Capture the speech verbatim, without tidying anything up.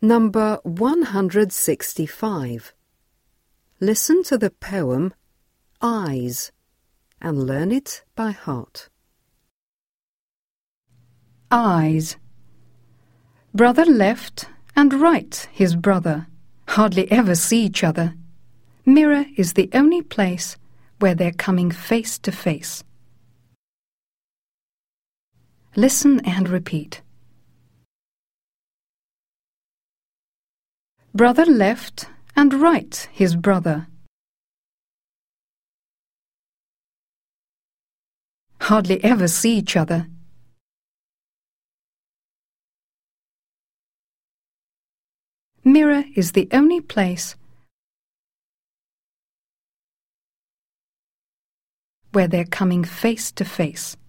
Number one hundred sixty-five. Listen to the poem Eyes and learn it by heart. Eyes. Brother left and right his brother, hardly ever see each other. Mirror is the only place where they're coming face to face. Listen and repeat. Brother left and right his brother, hardly ever see each other. Mirror is the only place where they're coming face to face.